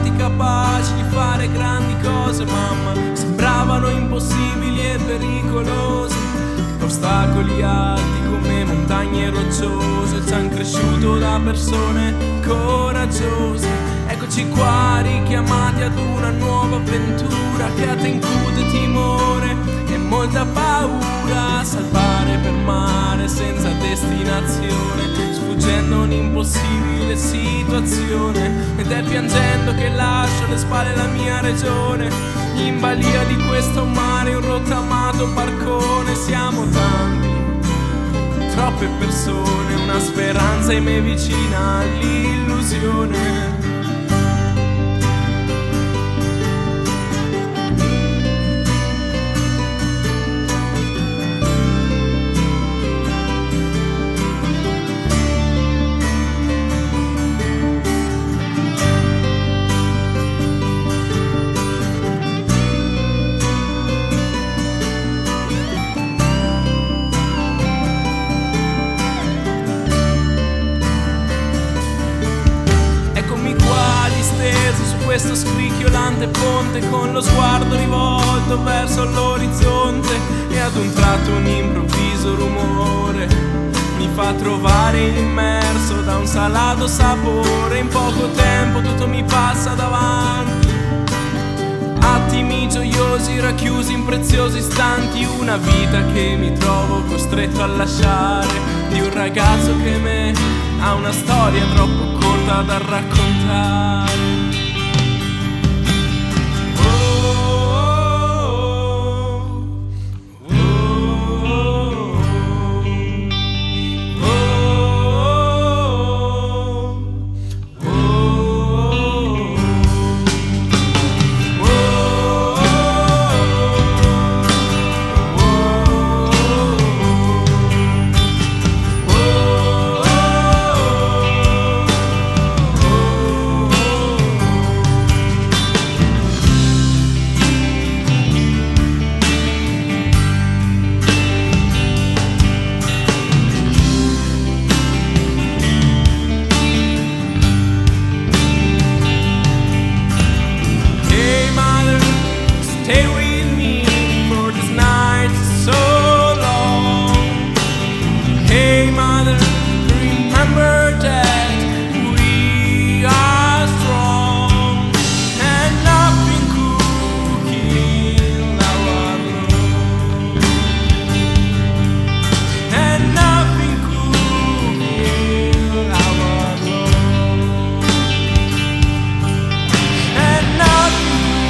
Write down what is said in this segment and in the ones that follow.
stati capaci di fare grandi cose, mamma, sembravano impossibili e pericolose. Ostacoli alti come montagne rocciose ci han cresciuto da persone coraggiose. Eccoci qua richiamati ad una nuova avventura che a te incute timore e molta paura. Salpare per mare senza destinazione, sfuggendo un'impossibile situazione. Ed è piangendo che lascio alle spalle la mia regione, in balia di questo mare, un rottamato barcone. Siamo tanti, troppe persone, una speranza in me vicina all'illusione. Su questo scricchiolante ponte, con lo sguardo rivolto verso l'orizzonte, e ad un tratto un improvviso rumore mi fa trovare immerso da un salato sapore. In poco tempo tutto mi passa davanti, attimi gioiosi racchiusi in preziosi istanti, una vita che mi trovo costretto a lasciare, di un ragazzo che me ha una storia troppo corta da raccontare. Stay with me for this night so long. Hey mother, remember that we are strong, and nothing could kill our love, and nothing could kill our love, and nothing.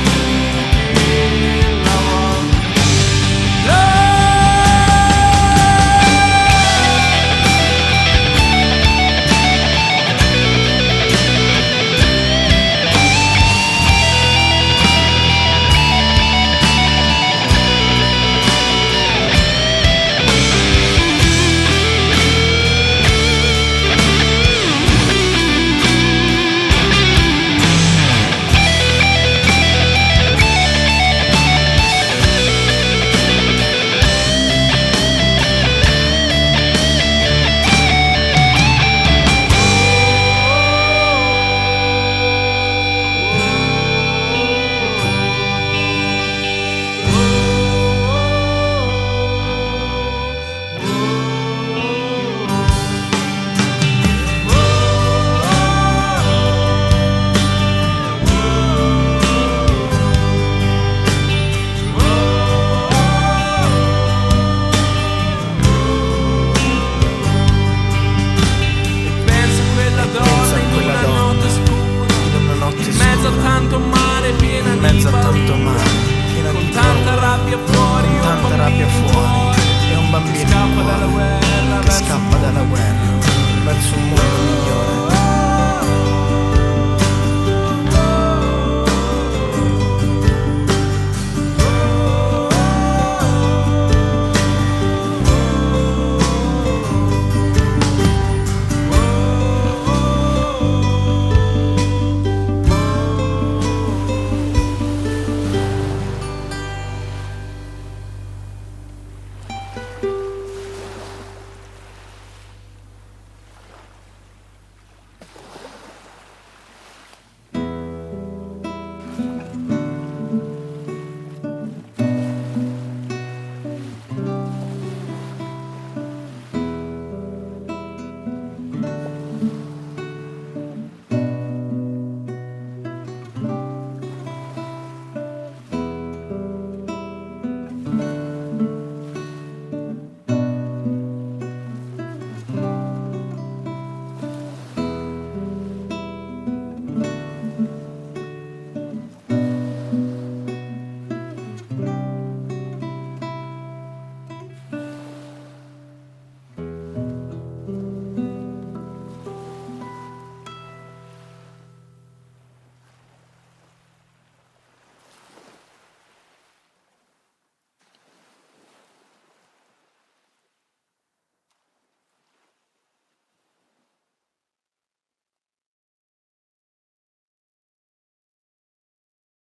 In mezzo a tanto mare, piena di tanta rabbia fuori, e un bambino che scappa dalla guerra verso un mondo migliore.